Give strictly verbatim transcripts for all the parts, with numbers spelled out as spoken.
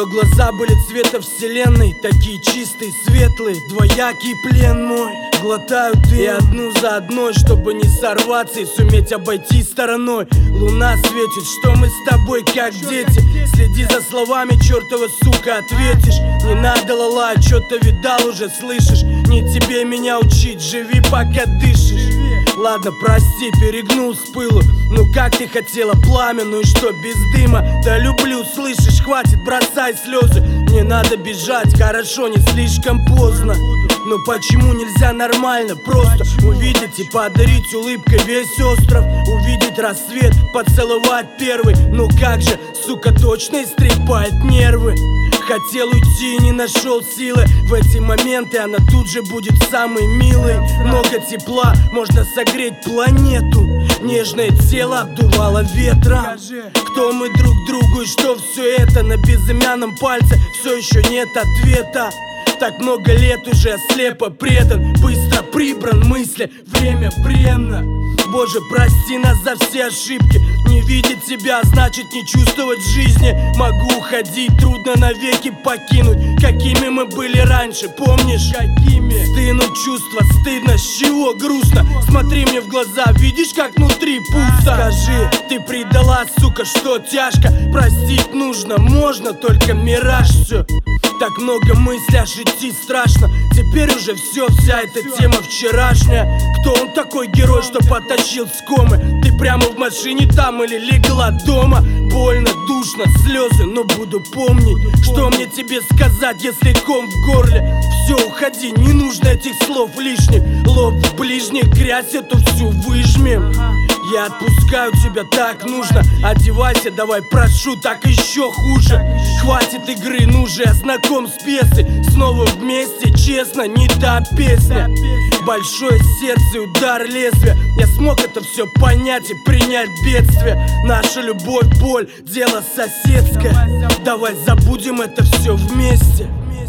Ее глаза были цвета вселенной, такие чистые, светлые, двоякий плен мой. Глотаю дым и одну за одной, чтобы не сорваться и суметь обойти стороной. Луна светит, что мы с тобой как дети. Следи за словами, чертова сука, ответишь. Не надо лала, что-то видал уже, слышишь? Не тебе меня учить, живи пока дышишь. Ладно, прости, перегнул с пылу. Ну как ты хотела пламя, ну и что без дыма? Да люблю, слышишь, хватит, бросай слезы. Мне надо бежать, хорошо, не слишком поздно. Но почему нельзя нормально, просто увидеть и подарить улыбкой весь остров? Увидеть рассвет, поцеловать первый. Ну как же, сука, точно истрепает нервы. Хотел уйти, не нашел силы. В эти моменты она тут же будет самой милой. Много тепла, можно согреть планету. Нежное тело обдувало ветром. Кто мы друг другу и что все это? На безымянном пальце все еще нет ответа. Так много лет уже слепо предан, быстро прибран мысли, время бренно. Боже, прости нас за все ошибки. Не видеть тебя значит не чувствовать жизни. Могу уходить, трудно навеки покинуть. Какими мы были раньше, помнишь? Какими? Стынут чувства, стыдно, с чего грустно? Смотри мне в глаза, видишь, как внутри пусто? Скажи, ты предала, сука, что тяжко? Простить нужно, можно, только мираж все. Так много мыслей, аж идти страшно. Теперь уже все, вся эта тема вчерашняя. Кто он такой герой, что потащил с комы? Ты прямо в машине там или легла дома? Больно, душно, слезы, но буду помнить. Что мне тебе сказать, если ком в горле? Все, уходи, не нужно этих слов лишних. Лоб в ближних, грязь эту всю выжмем. Я отпускаю тебя, так нужно. Одевайся, давай, прошу, так еще хуже. Хватит игры, ну же, я знаком с пьесой. Снова вместе, честно, не та песня. Большое сердце и удар лезвия. Я смог это все понять и принять бедствие. Наша любовь, боль, дело соседское. Давай забудем это все вместе.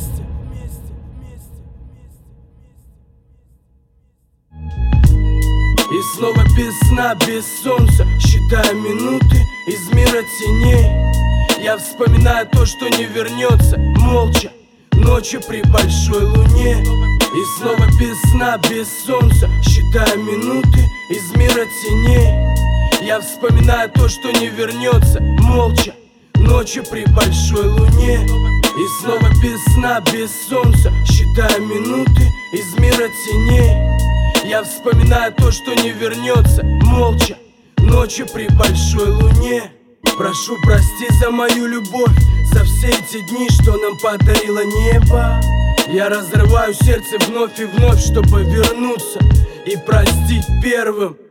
И снова без сна, без солнца, считаю минуты из мира теней. Я вспоминаю то, что не вернется, молча, ночью при большой луне. И снова без сна, без солнца, считаю минуты из мира теней. Я вспоминаю то, что не вернется, молча, ночью при большой луне. И снова без сна, без солнца, считаю минуты из мира теней. Я вспоминаю то, что не вернется, молча, ночью при большой луне. Прошу, прости за мою любовь, за все эти дни, что нам подарило небо. Я разрываю сердце вновь и вновь, чтобы вернуться и простить первым.